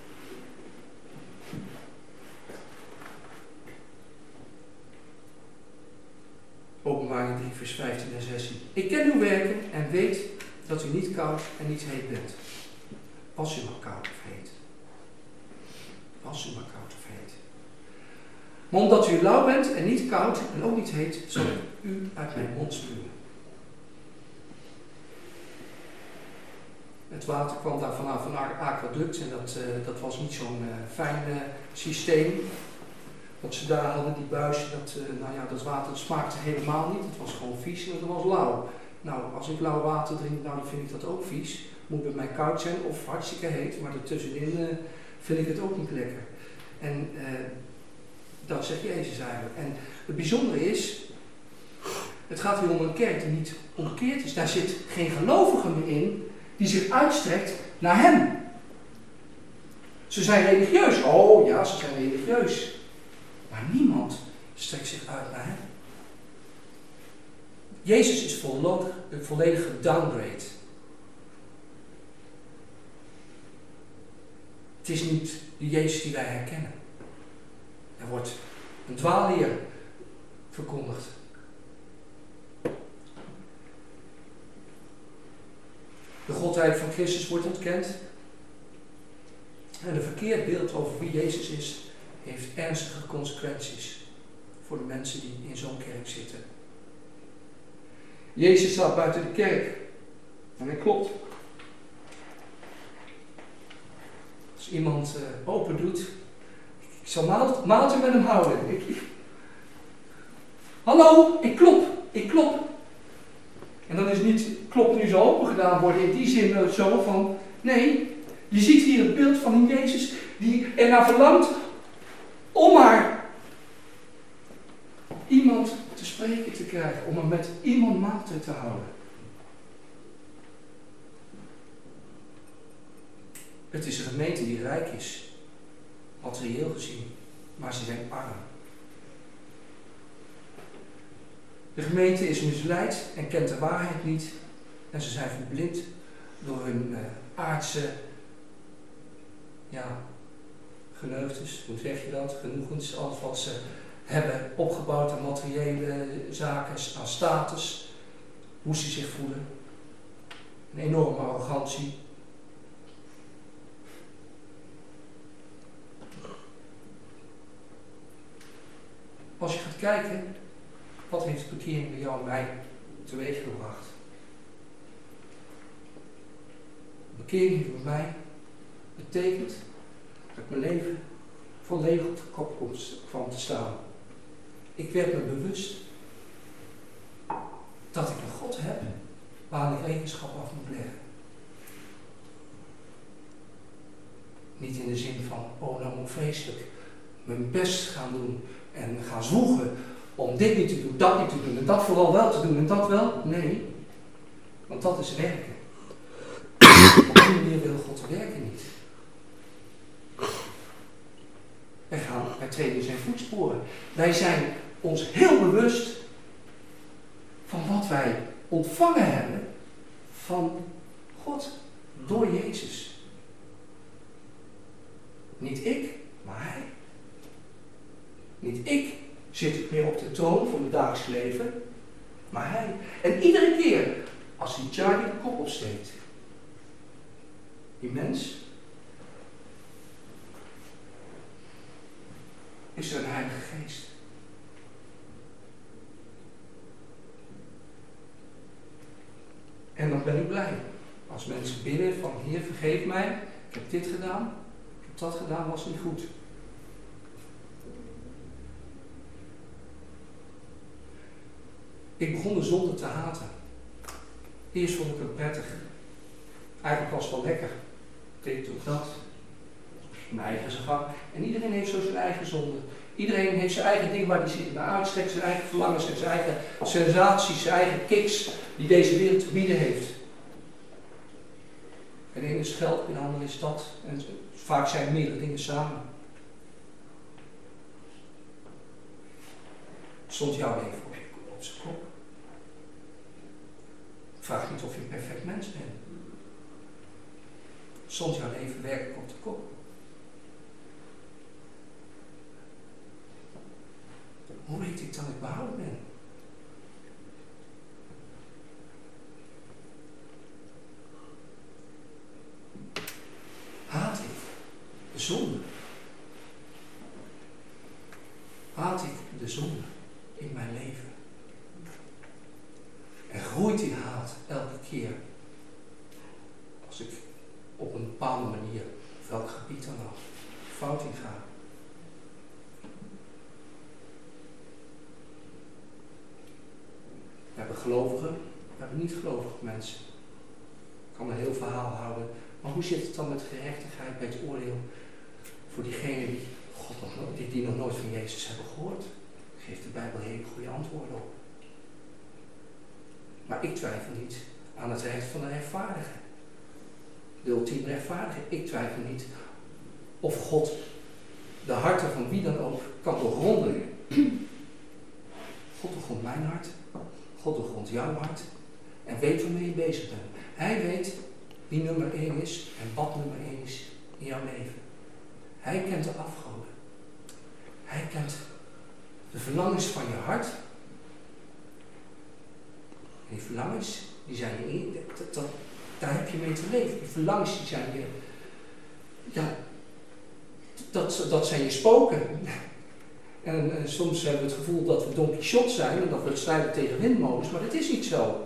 Openbaring drie, vers vijftien en zestien. Ik ken uw werken en weet dat u niet koud en niet heet bent. Was u maar koud of heet. Was u maar koud of heet. Maar omdat u lauw bent en niet koud en ook niet heet, zal ik u uit mijn mond spuwen. Het water kwam daar vanaf een aquaduct en dat, uh, dat was niet zo'n uh, fijn uh, systeem. Wat ze daar hadden, die buisje, dat, uh, nou ja, dat water dat smaakte helemaal niet. Het was gewoon vies en het was lauw. Nou, als ik lauw water drink, nou, dan vind ik dat ook vies. Moet bij mij koud zijn of hartstikke heet, maar ertussenin uh, vind ik het ook niet lekker. En uh, dat zegt Jezus eigenlijk. En het bijzondere is, het gaat hier om een kerk die niet omgekeerd is. Daar zit geen gelovige meer in die zich uitstrekt naar hem. Ze zijn religieus. Oh ja, ze zijn religieus. Maar niemand strekt zich uit naar hem. Jezus is volledig, een volledige downgrade. Het is niet de Jezus die wij herkennen. Er wordt een dwaalleer verkondigd. De godheid van Christus wordt ontkend. En een verkeerd beeld over wie Jezus is, heeft ernstige consequenties voor de mensen die in zo'n kerk zitten. Jezus staat buiten de kerk. En hij klopt. Als iemand uh, open doet, ik zal maaltijd met hem houden. Ik, ik, Hallo, ik klop, ik klop. En dan is het niet, klopt nu zo open gedaan worden in die zin uh, zo van, nee, je ziet hier het beeld van een Jezus die ernaar verlangt om maar iemand te spreken te krijgen, om er met iemand maaltijd te houden. Het is een gemeente die rijk is, materieel gezien, maar ze zijn arm. De gemeente is misleid en kent de waarheid niet en ze zijn verblind door hun uh, aardse ja, geneugtes, hoe zeg je dat, genoegens, alles wat ze hebben opgebouwd aan materiële zaken, aan status, hoe ze zich voelen. Een enorme arrogantie. Als je gaat kijken, wat heeft bekering bij jou en mij teweeg gebracht? Bekering heeft bij mij betekent dat mijn leven volledig op de kop kwam te staan. Ik werd me bewust dat ik een God heb waar ik rekenschap af moet leggen. Niet in de zin van, oh nou moet ik vreselijk mijn best gaan doen en gaan zwoegen om dit niet te doen, dat niet te doen en dat vooral wel te doen en dat wel. Nee, want dat is werken. Op die manier wil God werken niet. Wij, gaan, wij treden in zijn voetsporen. Wij zijn ons heel bewust van wat wij ontvangen hebben van God door Jezus. Niet ik, maar Hij. Niet ik zit meer op de troon van het dagelijks leven, maar Hij. En iedere keer als die Charlie de kop opsteekt, die mens, is er een Heilige Geest. En dan ben ik blij. Als mensen bidden van, Heer, vergeef mij, ik heb dit gedaan, ik heb dat gedaan, was niet goed. Ik begon de zonde te haten. Eerst vond ik het prettig. Eigenlijk was het wel lekker. Ik deed toen dat. Mijn eigen gang. En iedereen heeft zo zijn eigen zonde. Iedereen heeft zijn eigen ding waar hij zich naar uitstrekt. Zijn eigen verlangens en zijn eigen sensaties, zijn eigen kicks die deze wereld te bieden heeft. En de ene is geld, en de andere is dat. En vaak zijn meerdere dingen samen. Stond jouw leven op, je, op zijn kop. Ik vraag niet of je een perfect mens bent. Stond jouw leven werkelijk op de kop. Hoe weet ik dat ik behouden ben? Haat ik de zonde? Haat ik de zonde in mijn leven? En groeit die haat elke keer als ik op een bepaalde manier, op welk gebied dan ook, fout in ga? We hebben gelovigen, we hebben niet gelovige mensen. Ik kan een heel verhaal houden. Maar hoe zit het dan met gerechtigheid bij het oordeel voor diegenen die, God nog nooit, die, die nog nooit van Jezus hebben gehoord? Geeft de Bijbel hele goede antwoorden op. Maar ik twijfel niet aan het recht van de rechtvaardige. De ultieme rechtvaardige. Ik twijfel niet of God de harten van wie dan ook kan doorgronden. God doorgrondt mijn hart. God doorgrondt jouw hart. En weet waarmee je bezig bent. Hij weet wie nummer één is en wat nummer één is in jouw leven. Hij kent de afgoden. Hij kent de verlangens van je hart. En die verlangens, die zijn je, dat, dat, daar heb je mee te leven. Die verlangens, die zijn je, ja, dat, dat zijn je spoken. En, en soms hebben we het gevoel dat we Don Quixote zijn en dat we het strijden tegen windmolens, maar dat is niet zo.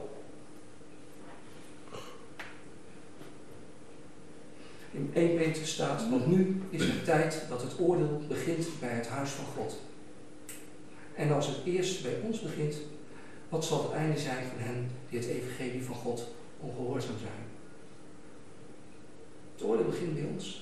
In één Petrus staat, want nu is het tijd dat het oordeel begint bij het huis van God. En als het eerst bij ons begint, wat zal het einde zijn van hen die het evangelie van God ongehoorzaam zijn? Het oordeel begint bij ons.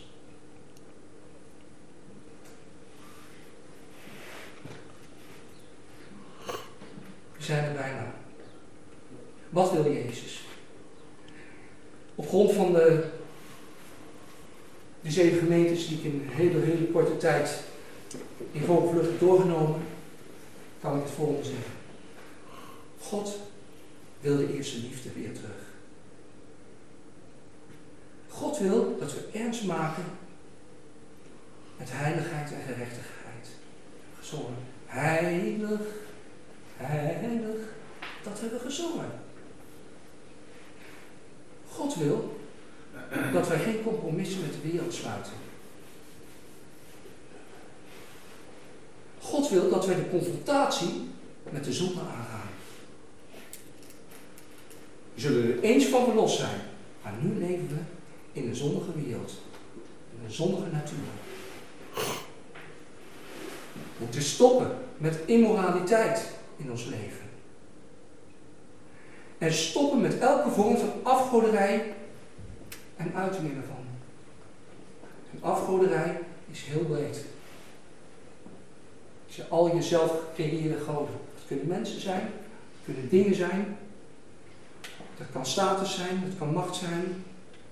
We zijn er bijna. Wat wil Jezus? Op grond van de, de zeven gemeentes die ik in een hele, hele korte tijd in vogelvlucht heb doorgenomen, kan ik het volgende zeggen. God wil de eerste liefde weer terug. God wil dat we ernst maken met heiligheid en gerechtigheid. Gezongen. Heilig, heilig, dat hebben we gezongen. God wil dat wij geen compromissen met de wereld sluiten. God wil dat wij de confrontatie met de zonde aangaan. We zullen er eens van verlost zijn, maar nu leven we in een zondige wereld. In een zondige natuur. We moeten stoppen met immoraliteit in ons leven. En stoppen met elke vorm van afgoderij en uitingen ervan. En afgoderij is heel breed. Het zijn al jezelf gecreëerde goden. Het kunnen mensen zijn, het kunnen dingen zijn. Dat kan status zijn, het kan macht zijn.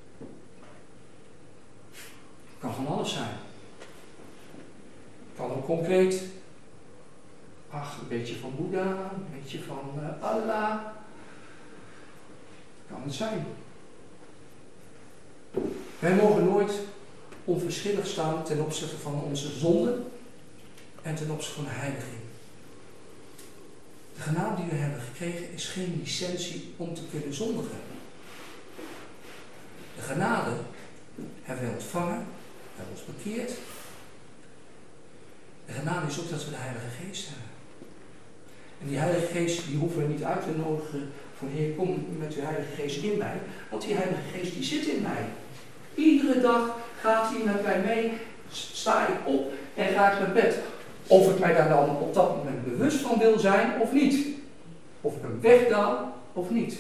Het kan van alles zijn. Het kan ook concreet. Ach, een beetje van Boeddha, een beetje van uh, Allah. Dat kan het zijn. Wij mogen nooit onverschillig staan ten opzichte van onze zonde en ten opzichte van de heiliging. De genade die we hebben gekregen is geen licentie om te kunnen zondigen. De genade hebben we ontvangen, we hebben ons bekeerd. De genade is ook dat we de Heilige Geest hebben. En die Heilige Geest, die hoeven we niet uit te nodigen van Heer, kom met uw Heilige Geest in mij. Want die Heilige Geest die zit in mij. Iedere dag gaat hij met mij mee, sta ik op en ga ik naar bed. Of ik mij daar dan op dat moment bewust van wil zijn of niet. Of ik hem wegdaal of niet.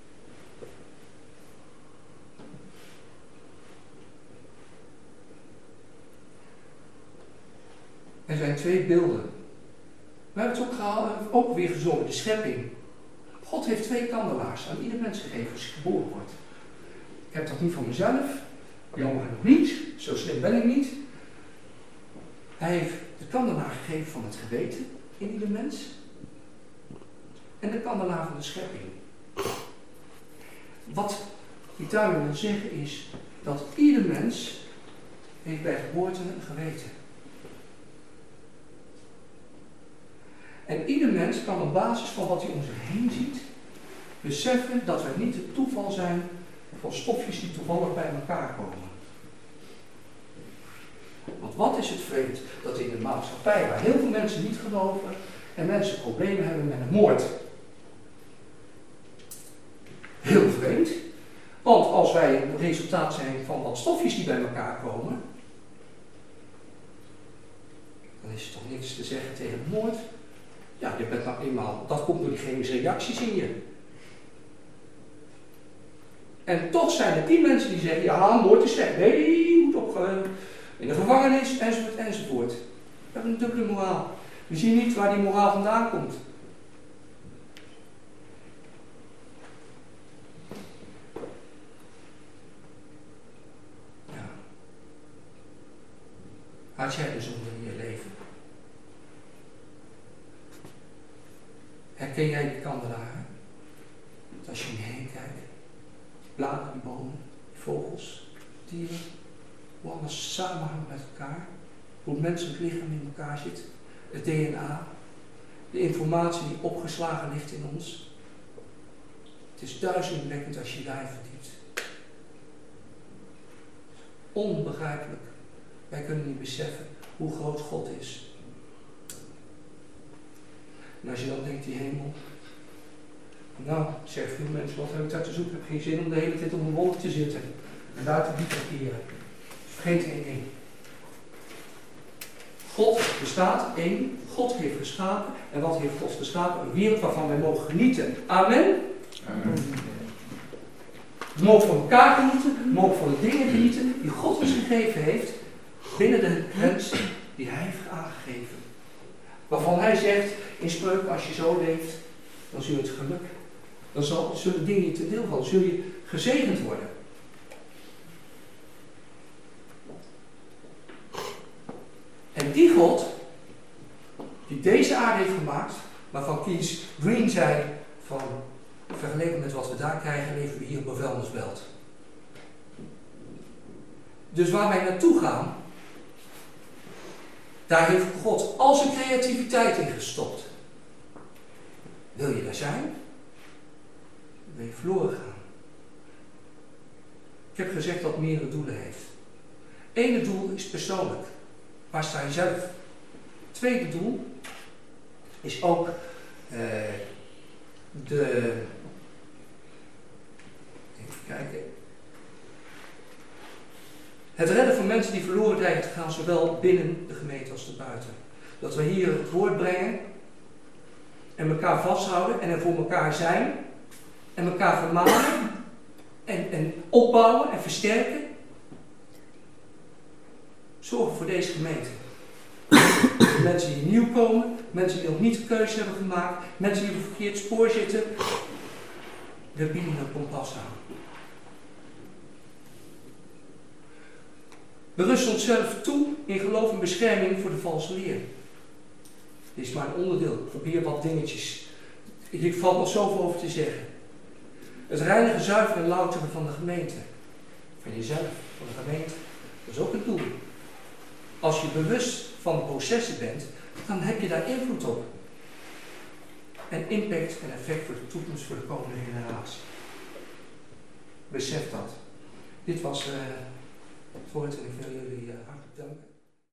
Er zijn twee beelden. We hebben het ook, gehaald, ook weer gezongen, de schepping. God heeft twee kandelaars aan ieder mens gegeven als je geboren wordt. Ik heb dat niet van mezelf, jammer nog niet, zo slim ben ik niet. Hij heeft de kandelaar gegeven van het geweten in ieder mens. En de kandelaar van de schepping. Wat ik daarmee wil zeggen is dat ieder mens heeft bij geboorte een geweten. En ieder mens kan op basis van wat hij om zich heen ziet, beseffen dat we niet het toeval zijn van stofjes die toevallig bij elkaar komen. Want wat is het vreemd dat in een maatschappij waar heel veel mensen niet geloven en mensen problemen hebben met een moord. Heel vreemd. Want als wij het resultaat zijn van wat stofjes die bij elkaar komen, dan is er toch niks te zeggen tegen moord. Ja, je bent nou eenmaal, dat komt door die chemische reacties in je. En toch zijn er die mensen die zeggen, ja, moord is slecht. Nee, je moet op uh, in de gevangenis, enzovoort, enzovoort. We hebben een dubbele moraal. We zien niet waar die moraal vandaan komt. Ja. Had jij de zonde in je leven? Herken jij die kandelaren? Dat als je om je heen kijkt, bladeren, bomen, vogels, dieren, hoe alles samenhangt met elkaar, hoe het menselijk lichaam in elkaar zit, het D N A, de informatie die opgeslagen ligt in ons. Het is duizelingwekkend als je daarin verdiept. Onbegrijpelijk. Wij kunnen niet beseffen hoe groot God is. En als je dan denkt, die hemel. Nou, zeggen veel mensen, wat heb ik daar te zoeken? Ik heb geen zin om de hele tijd op een wolk te zitten. En daar te bivakeren. Vergeet één ding. God bestaat, één. God heeft geschapen. En wat heeft God geschapen? Een wereld waarvan wij mogen genieten. Amen? Amen. We mogen van elkaar genieten. We mogen van de dingen genieten die God ons gegeven heeft. Binnen de grens die Hij heeft aangegeven. Waarvan Hij zegt in Spreuken, als je zo leeft, dan zul je het geluk. Dan zal, zullen dingen je ten deel vallen. Zul je gezegend worden. En die God, die deze aarde heeft gemaakt, waarvan Keith Green zei, van, vergeleken met wat we daar krijgen, leven we hier op een vuilnisbelt. Dus waar wij naartoe gaan, daar heeft God al zijn creativiteit in gestopt. Wil je daar zijn? Dan ben je verloren gaan. Ik heb gezegd dat het meerdere doelen heeft. Ene doel is persoonlijk. Waar sta je zelf? Tweede doel is ook uh, de... Even kijken. Het redden van mensen die verloren dreigen te gaan, zowel binnen de gemeente als erbuiten. Dat we hier het woord brengen en elkaar vasthouden en er voor elkaar zijn en elkaar vermanen en, en opbouwen en versterken. Zorgen voor deze gemeente. Mensen die nieuw komen, mensen die nog niet de keuze hebben gemaakt, mensen die op een verkeerd spoor zitten. We bieden een kompas aan. We rusten onszelf toe in geloof en bescherming voor de valse leer. Dit is maar een onderdeel. Ik probeer wat dingetjes. Ik valt nog zoveel over te zeggen. Het reinigen, zuiveren en louteren van de gemeente. Van jezelf, van de gemeente. Dat is ook een doel. Als je bewust van de processen bent, dan heb je daar invloed op. En impact en effect voor de toekomst, voor de komende generatie. Besef dat. Dit was uh, het woord en ik wil jullie uh, hartelijk danken.